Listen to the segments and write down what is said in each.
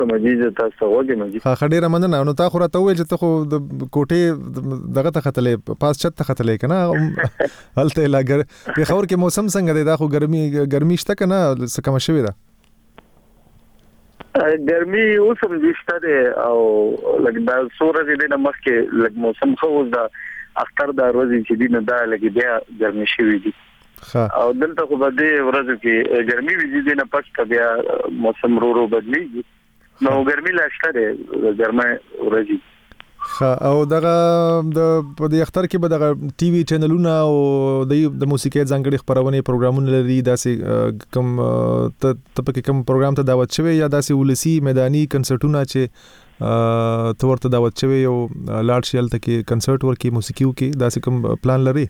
مجید تاسو وګورئ مجید. ها ډیره مننه. نو تا خو راته وویل چې ته خو د کوټې دغه ته ختلې پاس چت ته ختلې کنه هلته لاګر په خور کې موسم څنګه دی؟ دا خو ګرمي شته کنه څه کم شوی ده؟ ګرمي اوسم دشته ده او لکه دا سورج دې نه مخکې لکه موسم خو دا اختر دا ورځې چې دینه دا لکه بیا ګرمي شوی دي. او دلته خو به دې ورځو کې ګرمي وي دي نه پښته بیا موسم ورو بدلیږي. نو ګرمي لا شته ده ګرمه ورځي. او دغه په دې اختر کې به دغه ټي وي چینلونه او د موسیقي ځانګړي خبرونه پروګرامونه لري. داسې کوم ته پکې کوم پروګرام ته دعوت شوی یا داسې ولسی میداني کنسرټونه چې ته ورته دعوت شوی او لاړ شي هلته کې کنسرټ ورکې موسیقي وکې داسې کوم پلان لري؟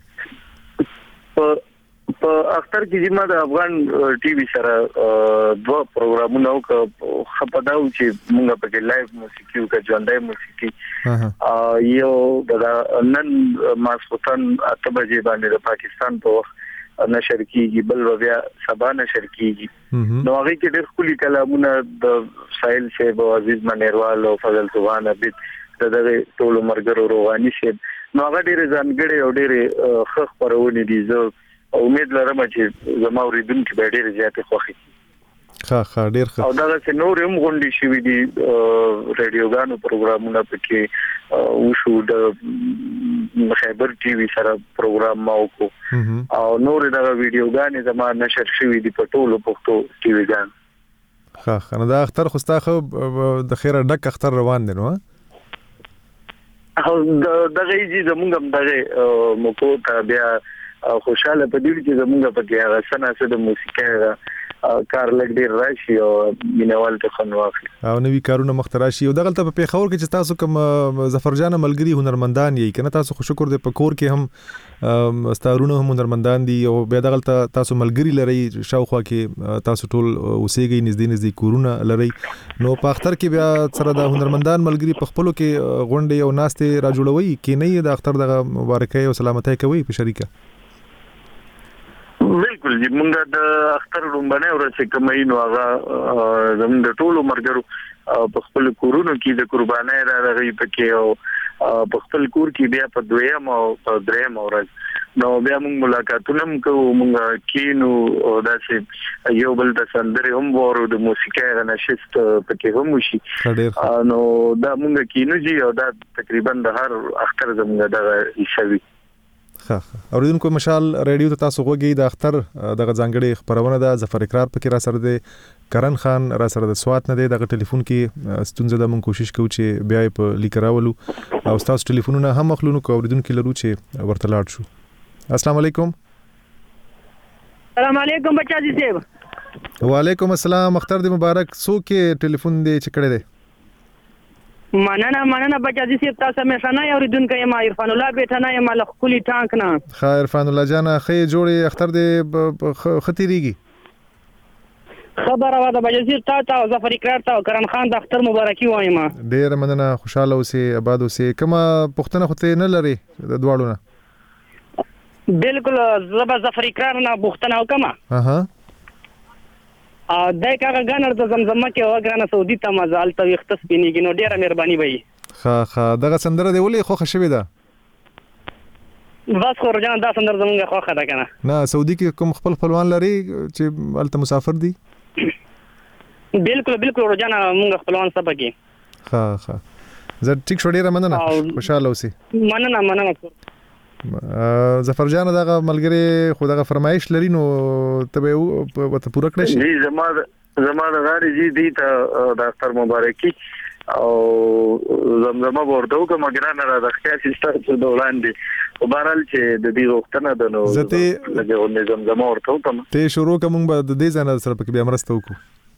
په اختر کې چې ما د افغان ټي وي سره دوه پروګرامونه وکړ خپداو چې موږ په کې لایو موسیقي او ژوندۍ موسیقي یو د نن ماسختن 8 بجې باندې د پاکستان په وخت نشر کیږي بل بیا سبا نشر کیږي. نو هغه کې ډېر خولي کلامونه د سایل شیب او عزیز منیروال او فضل سبحان عبد دغه ټول مرګرو روحاني شیب نو هغه ډېر ځانګړي او ډېر خخ پرونی دي. زه امید لرم چې زما اوریدونکو به ډېر زیاتې خوښي. ها ډېر ښه. او دا چې نور هم غونډې شوې دي رادیوګانو پروګرامونه پکې وشو د خیبر ټي وي سره پروګرام ما وکړو او نور دا ویډیوګانې زما نشر شوې دي په ټولو پښتو ټي وي ګان. ها نو دا اختر خو ستا خو د خیره ډک اختر روان دی نو؟ او دغه یې زمونږ هم دغه مکو ته بیا خوشاله په دې چې زمونږ په کې هغه سناسه د موسیقي کار لګ ډیر راشي او مینوال ته خنواخلي او نوی کارونه مختراشي. او دغه ته په پیښور کې چې تاسو کوم ظفرجان ملګری هنرمندان یې کنه تاسو خو شکر دې په کور کې هم ستارونه هم هنرمندان دي او بیا دغه تاسو ملګری لري شاوخوا کې تاسو ټول اوسېږئ نږدې کورونه لري. نو په اختر کې بیا سره د هنرمندان ملګری په خپلو کې غونډې او ناستې راجوړوي کې نه د اختر دغه مبارکۍ او سلامتۍ کوي په شریکه؟ بالکل چې موږ د اختر رومبنه ورته کومې نو هغه زموږ د ټولو مرګرو په خپل کورونو کې د قربانۍ راغی پکې او په خپل کور کې بیا په دویم او په دریم ورځ نو بیا موږ ملاقاتونه کوو. موږ کینو او داسې یو بل د سندرې هم ورو د موسیقي غنښت پکې هم وشي. نو دا موږ کینو جی او دا تقریبا د هر اختر زموږ دغه حصہ وي. اوریدونکو مشال ریډیو ته تاسو غوږی د اختر دغه ځانګړي خبرونه ده. ظفر اقرار پکې را سره دی، کرن خان را سره د سوات نه دی. دغه ټلیفون کې ستونزه ده، مونږ کوشش کوو چې بیا په لیکراولو او تاسو ټلیفونونه هم مخلونو کو اوریدونکو لرو چې ورته لاړ شو. السلام علیکم. السلام علیکم بچا جی صاحب. وعلیکم السلام. اختر دې مبارک. څوک ټلیفون دې چې کړی دی؟ مننه بچا جی صاحب تاسو مې شنه اوریدونکو یم عرفان الله بیٹنه یم لخلی ټانک نه. خیر عرفان الله جان خې جوړې اختر دې خطرېږي خبره وا د بچا جی تا ظفر اقرار تا کرن خان د اختر مبارکي وایم. ډیر مننه، خوشاله اوسې، آباد اوسې. کومه پښتنه خو ته نه لري د دواړو نه؟ بالکل ظفر اقرار نه پښتنه وکما. دای کاغه غنر د زمزمه کې وګرانه سعودي ته مزال ته وخت سپینیږي. نو ډیره مهرباني وي. ها دغه سندره دی ولې خوښه شوې ده؟ بس خو رجان دا سندره زمونږه خوښه ده کنه. نه سعودي کې کوم خپل خپلوان لري چې الته مسافر دي؟ بالکل رجان مونږ خپلوان سبا کې. ها زه ټیک شو. ډیره مننه، خوشاله اوسې. مننه. ظفر جان دغه ملګری خو دغه فرمایش لري نو ته به وته پوره کړی شي. جی زما د غاری جی دی ته د اختر مبارکي او زمزمه ورته کوم ګرانه را د خیال چې د وړاندې او بهرحال چې د دې وختونه د نو لږه زمزمه ورته کوم ته شروع کوم به د دې ځنه سره پکې بیا مرسته وکړو.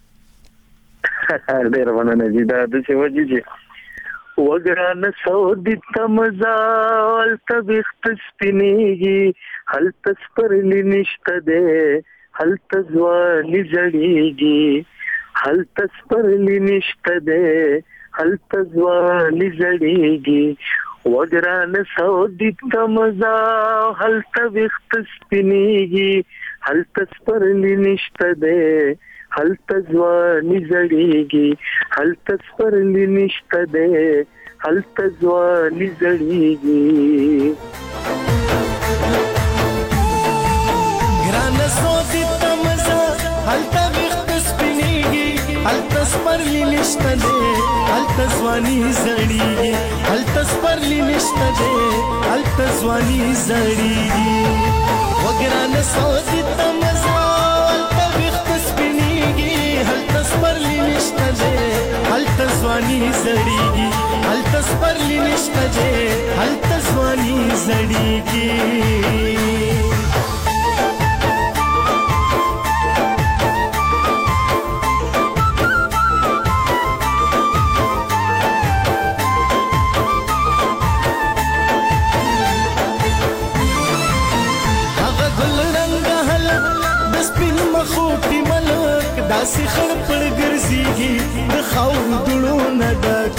ډیر مننه جی دا د څه وجې جی وګران سعودي تمزال تبخت سپینیږي هل تسپرلی نشته ده هل تزوالي جړیږي هل تسپرلی نشته ده هل تزوالي جړیږي وګران سعودي تمزال هل تبخت سپینیږي هل تسپرلی نشته ده هلته ځواني زړیږي هلته سپرلی نشته دی هلته ځواني زړیږي ګران سوځي تمزه هلته وخت سپینیږي هلته سپرلی نشته دی هلته ځواني زړیږي هلته سپرلی نشته دی هلته ځواني زړیږي وګران سوځي تمزه هلته وخت سپینیږي هلته سپرلی نشته دی هلته ځواني زړیږي هلته سپرلی نشته دی هلته ځواني زړیږي داسې خړ پړ ګرځيږي د خاور دړو نه ډک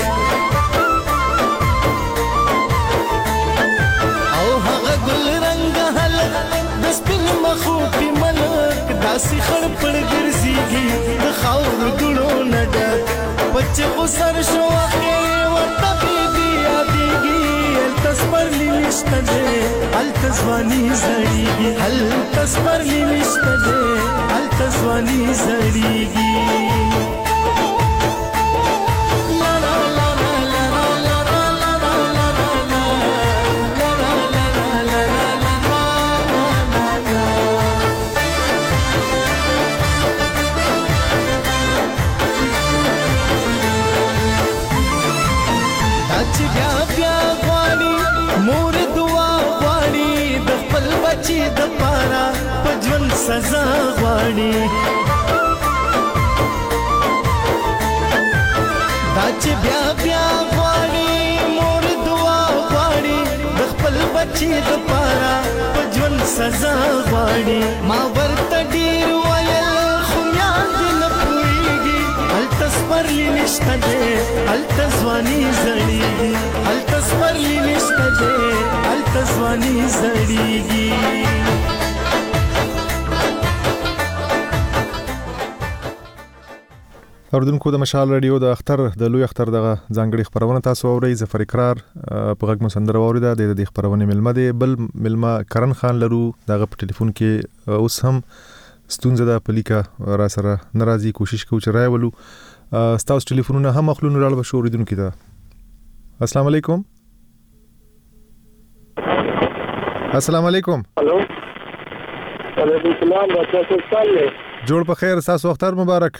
او هغه ګل رنگ هلک د سپین مخو په ملک داسې خړ پړ ګرځيږي د خاور دړو نه ډک بچ خو سر شو اخر ورته بي یادېږي التسپرلی نشته دی التزوانی زړیږي التسپرلی نشته دی التزوانی زړیږي د پارا پجون سزا غواړي دا چې بیا بیا غواړي مور دعا غواړي د خپل بچي د پارا پجون سزا غواړي ما ورته ډیر ویل خو یاد نه پوهیږي التسپرلی نشته دی التزوانی زړیږي التسپرلی نشته دی التزوانی زړیږي اوردونکو د مشال رادیو د اختر د لوی اختر دغه ځانګړي خبرونه تاسو اورئ ظفر اقرار په غږ مسندره اوریدا د دې خبرونه ملمه دی بل ملمه کرن خان لرو دغه په ټلیفون کې اوس هم ستونزه ده پلیکا را سره ناراضي کوشش کوو چې راولو تاسو ټلیفونونه هم خپلونو راړ بشو اوریدونکو ته السلام علیکم السلام علیکم هلو وعلیکم السلام تاسو څنګه جوړ په خیر تاسو اختر مبارک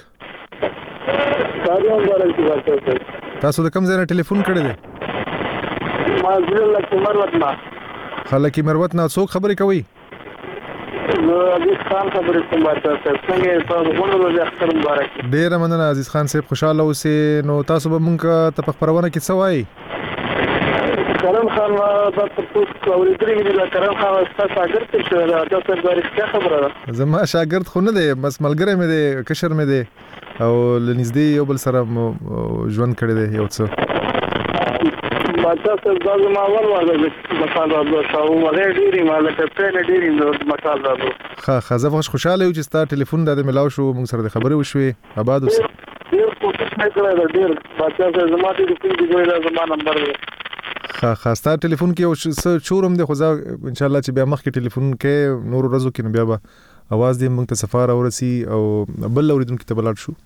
تاسو د کوم ځای نه ټلیفون کړی دی ما زه لکه مروت نه خلک مروت نه څوک خبرې کوي نو عزیز خان خبرې کوم تاسو څنګه تاسو غوړو د اختر مبارک ډیر مننه عزیز خان صاحب خوشاله اوسئ نو تاسو به مونږ ته په خبرونه کې څه وایي کرم خان د تاسو اوریدلې مې د کرم خان تاسو شاګرد څه تاسو د خبره ده زما شاګرد خو نه دی بس ملګری مې دی کشر مې دی او لنږدې یو بل سره ژوند کړی دی یو څه باچا صاحب دا ما اول واره د مصالحه د شاو وغه ډیری مالک په ډیری د مصالحه ښه زه خوشاله یم چې ستا ټلیفون د ملاو شو موږ سره د خبرې وشوي آباد اوسه ډیر کوشش نه کړی ډیر باچا صاحب زما د ټلیفون دی ګوره زما نمبر دی ښه ستا ټلیفون کې او شورم دی خو ځا ان شاء الله چې بیا مخکې ټلیفون کې نور ورځو کې بیا به اواز دې موږ ته سفار اورسي او بل اوریدونکو ته بلاد شو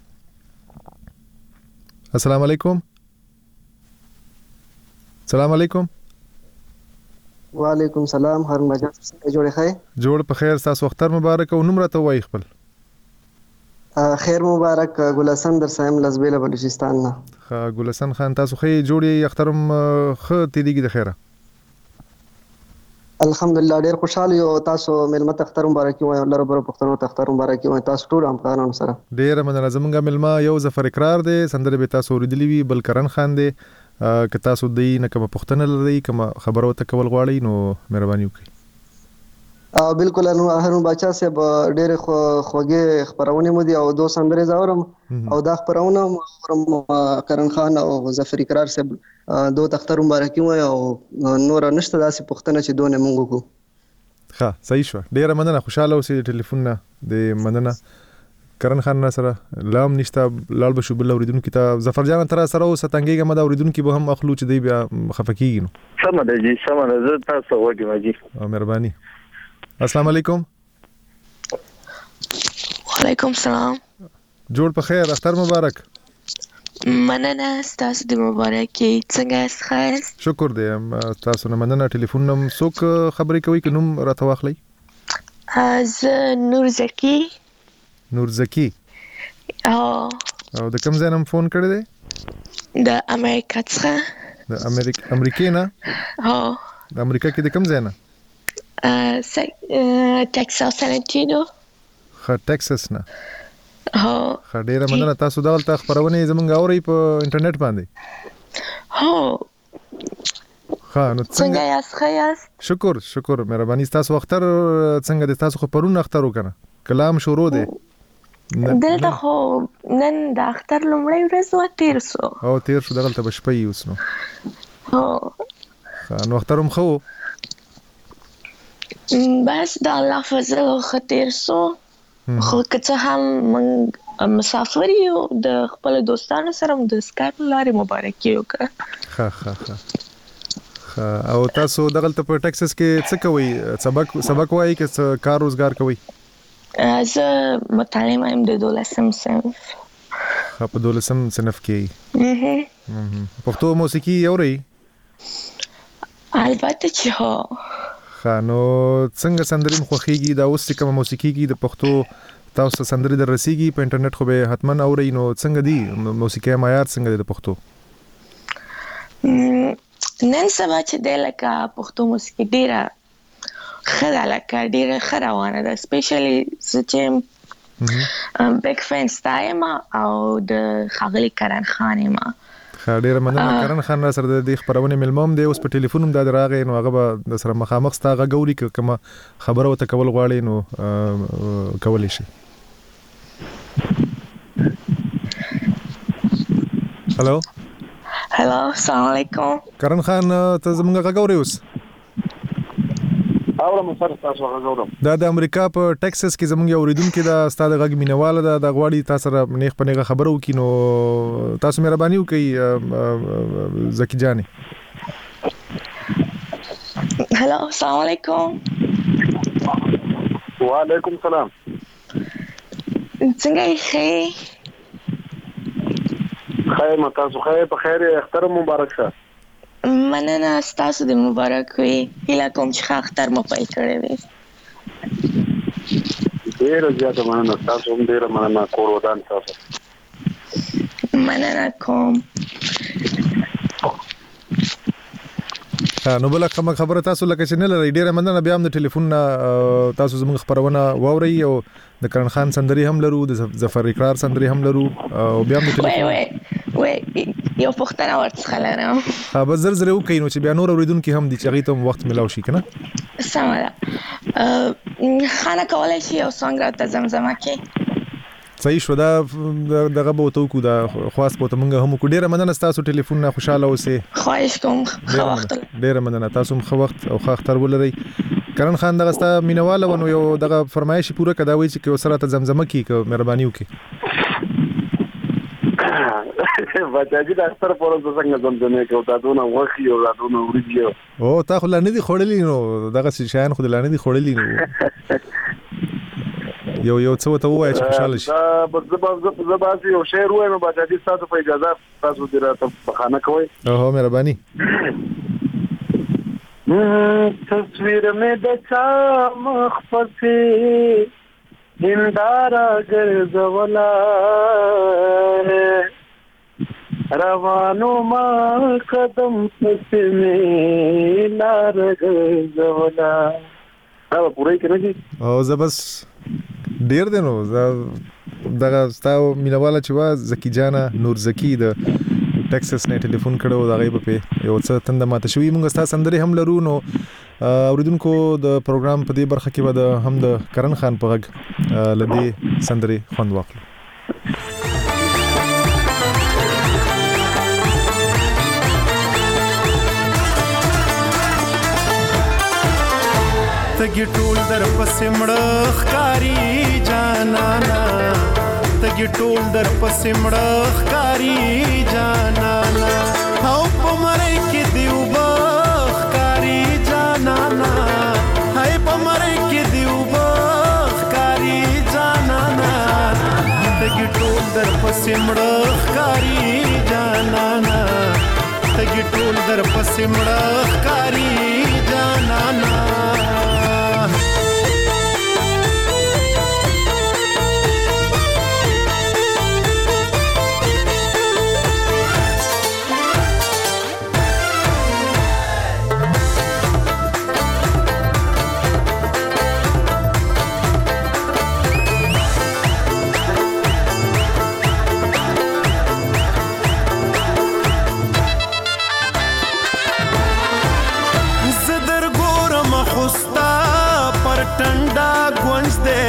السلام علیکم السلام علیکم وعلیکم السلام هر مجاز جوړه خیر جوړ په خیر تاسو اختر مبارک او نمبر ته وای خپل خیر مبارک ګلسن در سایم لزبیل بلوچستان نه ښه ګلسن خان تاسو خې جوړي اخترم خ تیریږي د خیره الحمدلله ډیر خوشاله یو تاسو ملمت اختر مبارک وای الله رب پښتنو ته اختر مبارک وای تاسو ټول هم قانون سره ډیر مننه زمونږ ملما یو ظفر اقرار دی سندره به تاسو اوریدلی وی بل کرن خان دی که تاسو دې نه کوم پښتنه لري کوم خبرو ته کول غواړئ نو مهرباني وکړئ بالکل نو هارون باچا صاحب ډېر خوږه خبرونه مو دي او دوه سندره زاورم او دا خبرونه کرن خان او ظفر اقرار صاحب دوه اختر مبارک وای او نور نشته داسې پښتنه چې دوه مونږ کو ښه صحیح شو ډېر مننه خوشاله اوسئ ټلیفون نه د مننه کرن خان سره لام نشته لال بشو بل اوریدونکو ته ظفر جان تر سره او ستنګي ما دا اوریدونکو به هم اخلو چې دی بیا خفقېږي نو سم ده جی سم ده زه تاسو وګورم جی مهرباني السلام علیکم وعلیکم السلام جوړ په خیر اختر مبارک مننه ستاسو د مبارکي څنګه یاست شکر دی تاسو نه مننه ټلیفون نم څوک خبرې کوي که نوم راته واخلئ زه نور زکی او د کوم ځای نه فون کړی دی د امریکا څخه د امریکې نه د امریکا کې د کوم ځای نه ټکساس سان انټونیو ټکساس نه ډیره مننه تاسو دغلته خبرونه زمونږ اورئ په انټرنیټ باندې نو څنګه یاست شکر مهرباني تاسو اختر څنګه د تاسو خو پرون اختر وکنه کلام شروع دی دلته خو نن د اختر لومړی ورځ تیر شو دغلته به شپه اوس نو نو اختر هم خو بس د الله فضل خو تیر شو خو که څه هم موږ مسافر یو د خپل دوستانو سره د سکایپ لارې مبارکي وکړه او تاسو دغلته په ټکساس کې څه کوئ سبق وایي که کار روزګار کوئ زه متعلمه یم د 12م صنف په 12م صنف کې پښتو موسیقي اورئ البته چې هو نو څنګه سندرې خوښیږي دا اوس چې کومه موسیقي کې د پښتو تاسو سندرې در رسیږي په انټرنیټ خو به حتما اورئ نو څنګه دی موسیقي معیار څنګه دی د پښتو نن سبا چې دی لکه پښتو موسیقي ډیره ښه ده لکه ډیره ښه روانه ده سپیشلی زه چې بیگ فین ستا یم او د ښاغلي کرن خان یم ډیره مننه کرن خان سره د دې خبرونه ملموم دی اوس په ټلیفون هم دا راغی نو هغه به د سره مخامخ ستا غږ اوري که کومه خبره ورته کول غواړي نو کولی شي هلو السلام علیکم کرن خان ته زموږ غږ اوري اوس دا د امریکا په ټکساس کې زموږ یو اوریدونکو دا ستاسو غږ مینواله ده د غواړي تاسو سره نیغ په نیغه خبرو وکړي نو تاسو مهرباني وکړئ زکی جانې هلو السلام علیکم وعلیکم السلام څنګه یې خیر تاسو خیر په خیر اختر مبارک شه مننه ستاسو د مبارک وي هیله کوم چې ښه اختر مو پیل کړی وي ډېره زیاته مننه تاسو هم ډېره مننه کور ودان تاسو مننه کوم نو بل کوم خبره تاسو لکه چې نه لري ډیره مننه بیا هم د ټلیفون تاسو زموږ خبرونه واورئ او د کرن خان سندري هم لرو د ظفر اقرار سندري هم لرو او بیا هم د ټلیفون وای یو پښتنه ورڅخه لرم به زر وکړئ نو چې بیا نور اوریدونکو هم دي چې هغې ته وخت ملاو شي که نه سمه ده خانه کولی شي یو سانګ راته زمزمه کې صحیح شو دا دغه به ورته وکړو دا خواست به ورته موږ هم وکړو ډېره مننه ستاسو ټلیفون نه خوشحاله اوسئ خواهش کوم ښه وخت ډېره مننه تاسو هم ښه وخت او ښه اختر ولرئ کرن خان دغه ستا مینهواله و نو یو دغه فرمایش پوره کړه دا وایي چې که ورسره راته زمزمه کړي که مهرباني وکړي بچاجي د اختر پر ورځ څنګه زمزمه کوي دا دونه وخی او دا دونه ورځي او تا خو لا نه دي خوړلي نو دغه شیان خو لا نه دي خوړلي نو یو څه وته وای چې خوشاله شي زبازي یو شعر وایم بچاجي تاسو په اجازه تاسو دې راته بخانه کوئ اوه مهرباني تصویر میں دچا مخفصه هندارا ګرځولا روانو ما قدم پسې مې لار ګرځولا دا پوره کې نه دي او زبس ډیر دی نو دغه ستاسو مینواله چې وا زکی جانا نور زکی د ټکساس نه ټلیفون کړو دا غي په یو څه تند ماته شوې موږ ستاسو سندري هم لرو نو اوریدونکو د پروګرام په دې برخه کې به هم د کرن خان په غږ لدی سندري خوند واخلو تګي ټول در پسې مړه ښکاری جانانا تګي ټول در پسې مړه ښکاری جانانا او په مړی کې دیو ښکاری جانانا هاي په مړی کې دیو ښکاری جانانا تګي ټول در پسې مړه ښکاری جانانا تګي ټول در پسې مړه ښکاری جانانا ټنډا گونج دے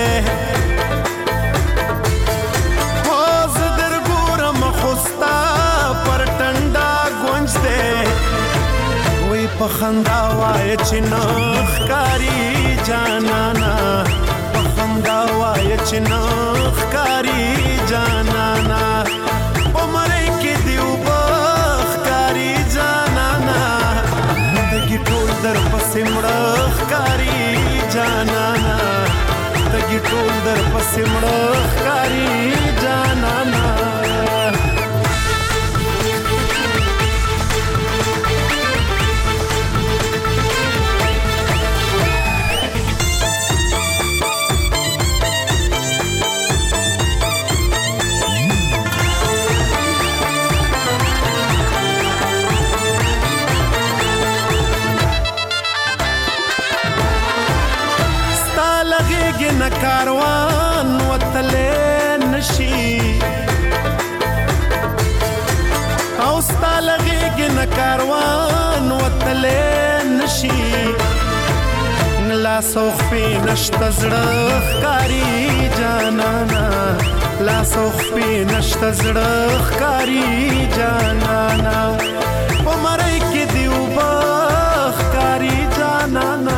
پوز در ګورم خوستا پر ټنډا گونج دے وی په خندا وای چې نخ کاری جانانا په خندا وای چې نخ کاری جانانا په مړی کې دیو بخ کاری جانانا دګي ټول در پسې مړه ښکاری جانانا تګي ټول در پسې مړه ښکاری جانانا کاروان وتلې نشي او ستالغېږي نه کاروان وتلې نشي لاس او خپې نشته زړه ښکاري جانانا لاس او خپې نشته زړه ښکاري جانانا په مړی کې دی اوبه ښکاري جانانا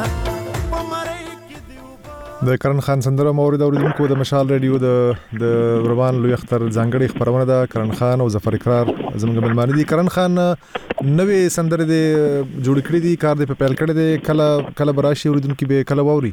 د کرن خان سندره مورید اوریدونکو د مشال ریډیو د روان لوی اختر ځانګړي خبرونه ده کرن خان او ظفر اقرار زموږ ملمانه دي کرن خان نوې سندره دي جوړ کړې دي کار دې په پیل کړی دی کله براشي اوریدونکو به کله ووري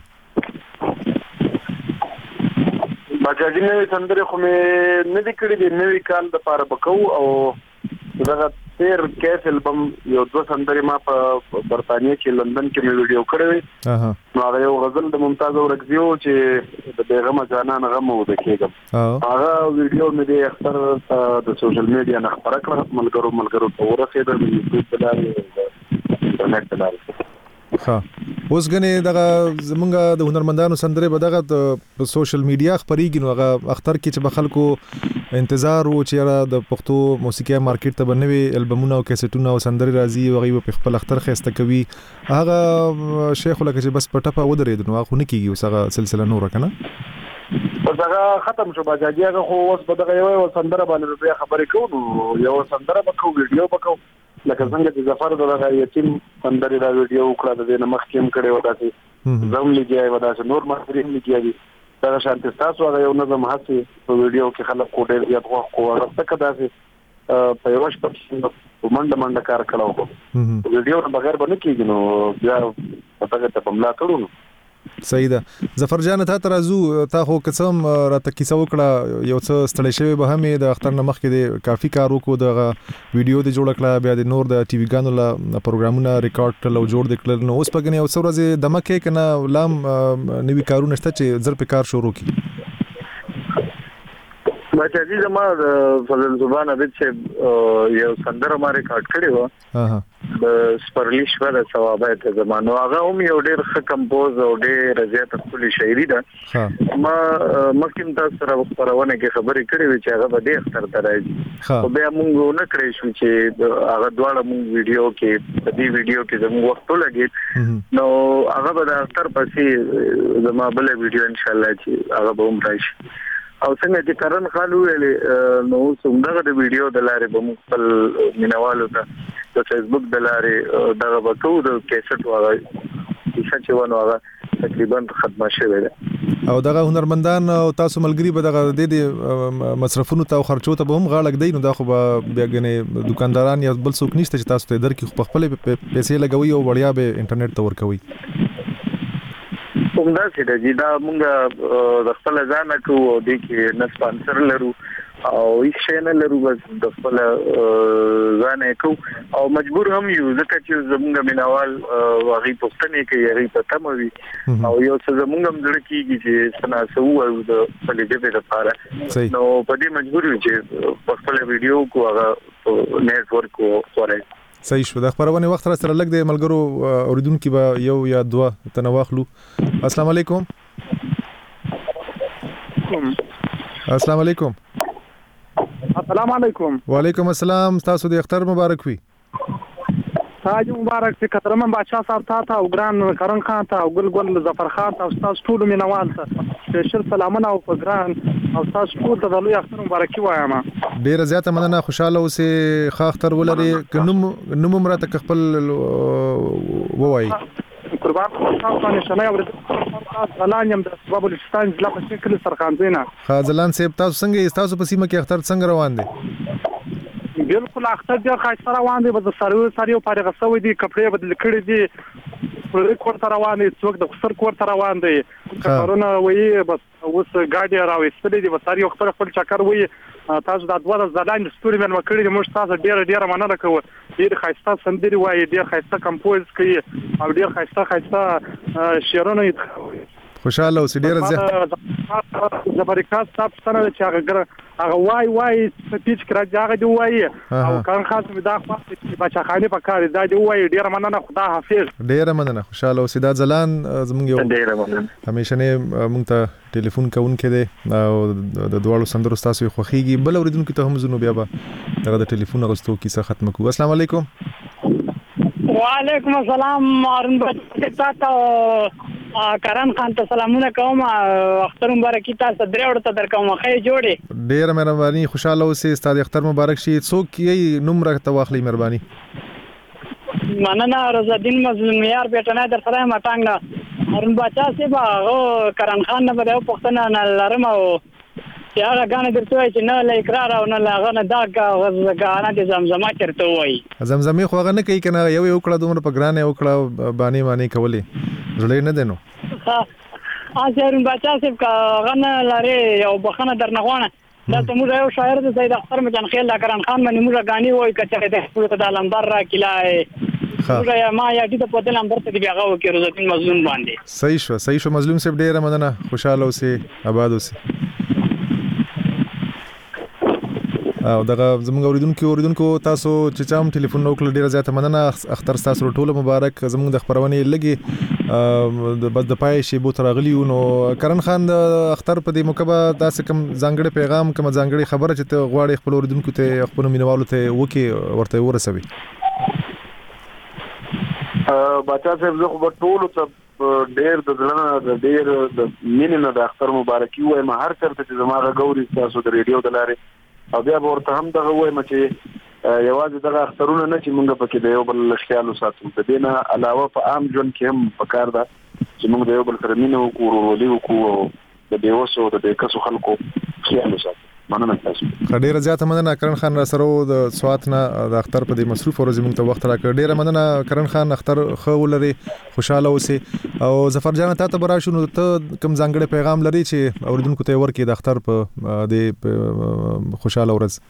باجاجي نوې سندره خو مې نه دي کړې دي نوې کال د پاره بکو او دغه تیر کیس البم یو دوه سندرې ما په برتانیې کې لندن کې مې ویډیو کړې نو هغه یو غزل د ممتاز اورکزیو چې د بیغم جانان غم و د کېږم هغه ویډیو مې د اختر د سوشل میډیا نه خبره کړه ملګرو ته ورسېده د یوټیوب په لارې انټرنیټ په لارې ها اوس غني دغه زمونږ د هنرمندانو سندره به دغه په سوشل میډیا خبريږي نو هغه اختر کې چې به خلکو انتظار و چې د پښتو موسیقي مارکیټ ته بنوي البومونه او کیسټونه او سندري راځي او غي په خپل اختر خسته کوي هغه شیخ لکه چې بس پټه ودرېد نو هغه نه کیږي اوس هغه سلسله نور کنه هغه ختم شو باجاجي هغه خو اوس په دغه یو سندره باندې خبرې کوو یو سندره وکړو ویډیو وکړو لکه څنګه چې ظفر دغه یتیم سندري دا ویډیو وکړه د نمخ کېم کړي ودا چې زم لګي ودا چې نور مخرین لګي دا شانت تاسو هغه یو نظم هڅه په ویډیو کې خلک کوډر یا غوښ کوه تک داسې په یوش په منډه کار کړو ویډیو نه بغیر باندې کېږي نو بیا پتاګه ته بملا کړو صحیح ده ظفر جان ته ترازو تا خو قسم راته کیسه وکړه یو څه ستړی شوی به هم د اختر نمخ کې د کافي کار وکړو د ویډیو د جوړ کړه بیا د نور د ټي وی ګانو لا پروګرامونه ریکارډ کړل او جوړ کړل نو اوس پګنی او څورځه دمکه کنه لام نوی کارونه شته چې زر په کار شروع کی باجاجي زما فضل زبان ابد چې یو سندره ما ریکارډ کړی و د سپرلی شوه د ثوابه ته زمانو هغه هم یو ډېر ښه کمپوز او ډېر زیات خپل شاعري ده ما مخکې تاسو سره خبرونه کې خبرې کړې وې چې هغه به ډېر اختر ته راځي او بیا موږ نه کړی شو چې هغه دواړه موږ ویډیو کې په دې ویډیو کې زموږ وخت لګید نو هغه به د اختر پسې زما بل ویډیو ان شاء الله چې هغه به هم راشي او څنګه چې کرن خان ویل نو څنګه د ویډیو د لارې به خپل مینوالو ته د فیسبوک د لارې دغه وکړو د کیسټ وایي کیسه چې ونه هغه تقریبا ختمه شوې ده او دغه هنرمندان او تاسو ملګری به دغه د مصرفونو ته او خرچو ته به هم غاړه ږدي نو دا خو به بیا غنې دکانداران یا بل څوک نشته چې تاسو ته درکې خو خپل پیسې لګوي او وړیا به انټرنیټ ته ورکوي همدا چې دا موږ د خپل ځان کو او د کې نه سپانسر لرو او هیڅ شي نه لرو بس د خپل ځان کو او مجبور هم یو ځکه چې زموږ مینوال واغې پښتنې کې یې په تموي او یو څه زموږ هم ځل کېږي چې سناسو او د فلیدې لپاره نو په دې مجبور یو چې په خپل ویډیو کو هغه نتورک کو خوري صحیح شو د خبرونه وخت را سره لګ د ملګرو اوریدونکو به یو یا دوه تنواخلو السلام علیکم السلام علیکم السلام علیکم وعلیکم السلام تاسو د اختر مبارک وي تاج مبارک چې قدرمن بادشاہ صاحب ته او ګران کرن خان ته او ګل ظفر خان ته او تاسو ټول مینوال ته سپیشل سلامونه او ګران او تاسو ټول ته د لوی اختر مبارکي وایم ډیره زیاته مننه خوشاله اوسې ښه اختر ولري نوم مرته خپل ووایي قربان تاسو باندې شنه او غلانیم د سبب الستان ځلا په شکل سرخانزینا خازلان صاحب تاسو څنګه تاسو په سیمه کې اختر څنګه روان دي بالکل اختر ډیر ښایسته روان دي بس ساریو فارغ شوی دي کپړې بدل کړي دي پرې کوړه روان دي څوک د خسر کوړه روان دي کارونه وایي بس اوس ګاډي راوېستلې دي بس ساریو خپل چکر وایي تاسو د دوه ځلان ستوري مې وکړي د موږ تاسو ډیر مننه کوو ډیر ښایسته سندري وایي ډیر ښایسته کمپوز کوي او ډیر ښایسته شعرونه خوشاله اوسې ډیر زیات زبرکات تاسو څنګه چې هغه وای سپیچ کړه هغه دی وای او کان خاص مې دا خو چې بچا خاني په کار دا دی وای ډیر مننه خدا حافظ ډیر مننه خوشاله اوسې دا ځلان زموږ یو ډیر مننه همیشه نه مونږ ته ټلیفون کوونکې دی او د دوړو سندرو تاسو خوخيږي بل اوریدونکو ته هم زنو بیا به دغه د ټلیفون غوستو کیسه ختم کوو السلام علیکم وعلیکم السلام مارن بچا تاسو کرن خان ته سلامونه کوم اختر مبارک تاسو درې ورته درکوم خې جوړي ډیر مهرباني خوشاله اوسې ستاسو اختر مبارک شي څوک یې نوم راته واخلي مهرباني مننه رضا الدین مظلوم یار بیٹنه در سره مټانګ مارن بچا سی با کرن خان نه بده پښتنه نه لرم او چې هغه غانه درته چې نه ل اقرار او نه لاغه دا غانه د زمزمه چرته وای زمزمه خو هغه نه کوي کنه یو کړه دومره په ګرانه یو کړه باندې کولی زړه نه دینو اځرون بچا سب کا غنه لري یو بخنه درنغونه دا ته موږ یو شاعر د سید اختر مجان خیل کرن خان باندې موږ غاني وای کچره د خپل د لمبر را کلای موږ ما یا دې په لمبر ته بیا غو کې روزتین مظلوم باندې صحیح شو مظلوم سب ډیره مننه خوشاله اوسې آباد اوسې او دغه زموږ اوریدونکو تاسو چې چا هم ټلیفون وکړ ډیره زیاته مننه اختر تاسو ټول مبارک زموږ د خبرونه لګي بس د پای شی بو ترغلی نو کرن خان د اختر په دې موقع تاسو کوم ځانګړي پیغام کوم ځانګړي خبره چې ته غواړي خپل اوریدونکو ته خپل مینوالو ته وکي ورته ورسوي بچا صاحب زه خو ټول ته ډیر د ځلنه ډیر د مینې د اختر مبارکي وایم هر چرته چې زموږ غوري تاسو د ریډیو د لارې او بیا ورته هم دغه وایم چې یوازې دغه اخترونه نه چې موږ پکې د یو بل خیال وساتو د دینه علاوه په عام ژوند کې هم پکار ده چې موږ د یو بل سره مینه وکړو ورولي وکړو د بیوسو د بیکسو خلکو خیال وساتو مننه تاسو ډیره زیاته مننه کرن خان را سره د سوات نه د اختر په دې مصروف ورځ موږ ته وخت راکړ ډیره مننه کرن خان اختر خو ولري خوشاله اوسې او ظفر جان ته برا شنو ته کوم ځانګړي پیغام لري چې اوریدونکو ته ورکړي د اختر په دې خوشاله ورځ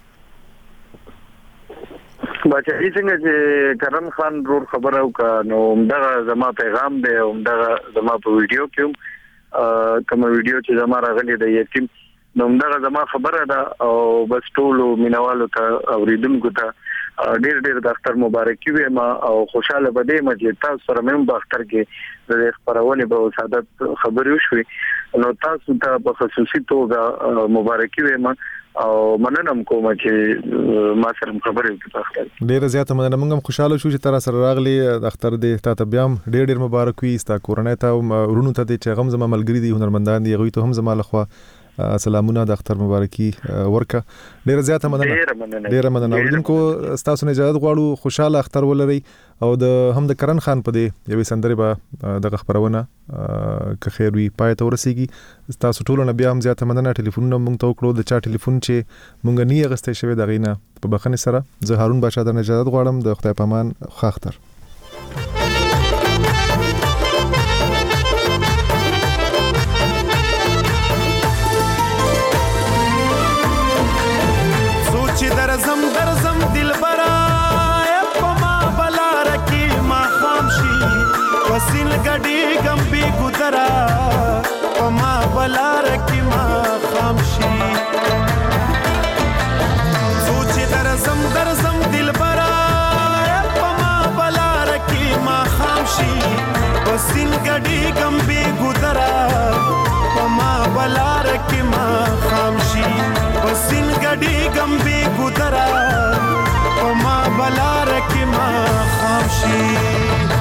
بچا څنګه چې کرن خان ورور خبره وکړه نو دغه زما پیغام دی او دغه زما په ویډیو کې کوم ویډیو چې زما راغلی د یتیم نو دغه زما خبره ده او بس ټول مینوالو ته اوریدونکو ته ډیر د اختر مبارکي وایم او خوشاله بده مې تاسو سره مې په اختر کې د خبرونه به سعادت خبرې وشوي نو تاسو ته په خصوصي توګه مبارکي وایم او مننه کوم چې ما سره خبرې وکړه ډیر زیاته مننه موږ هم خوشاله شو چې تر سره راغلي د اختر دې ته بیا ډیر مبارک وي ستا کورنۍ ته ورونو ته چې غم زما ملګری دي هنرمندان دي غوي ته هم زما لخوا سلامونه د اختر مبارکي ورکه. ډیره زیاته مننه اوریدونکو تاسو نه اجازه غواړو خوشاله اختر ولرئ او د کرن خان په دې یوې سندرې به د خبرونه که خیر وي پای ته ورسیږي. تاسو ټول نه بیا هم زیاته مننه. ټلیفونونه مونږ ته وکړو د چا ټلیفون چې مونږ نه غستې شوی د غینه په بخنه سره. زه هارون بادشاه د اجازه غواړم. د خدای پامان خاختر. درزم دلبرا پما بلا رکی ما خامشي وسیل گډي گمبي ګدرا پما بلا رکی ما خامشي سوچ درزم دلبرا پما بلا رکی ما خامشي وسیل گډي گمبي ګدرا پما بلا رکی ما خامشي وسیل گډي گمبي ګدرا پما بلا رکی ما خامشي